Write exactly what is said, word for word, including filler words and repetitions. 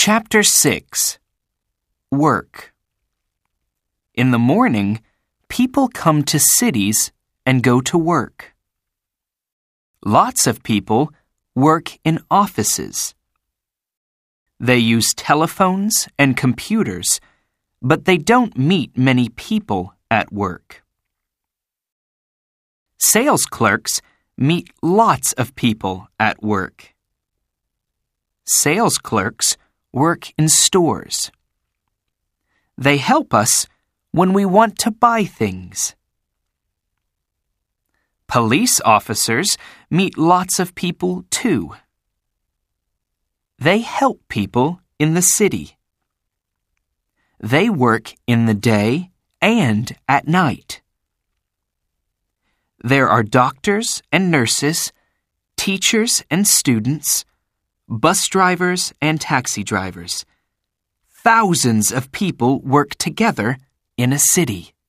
Chapter six. Work. In the morning, people come to cities and go to work. Lots of people work in offices. They use telephones and computers, but they don't meet many people at work. Sales clerks meet lots of people at work. Sales clerks work in stores. They help us when we want to buy things. Police officers meet lots of people too. They help people in the city. They work in the day and at night. There are doctors and nurses, teachers and students, bus drivers and taxi drivers. Thousands of people work together in a city.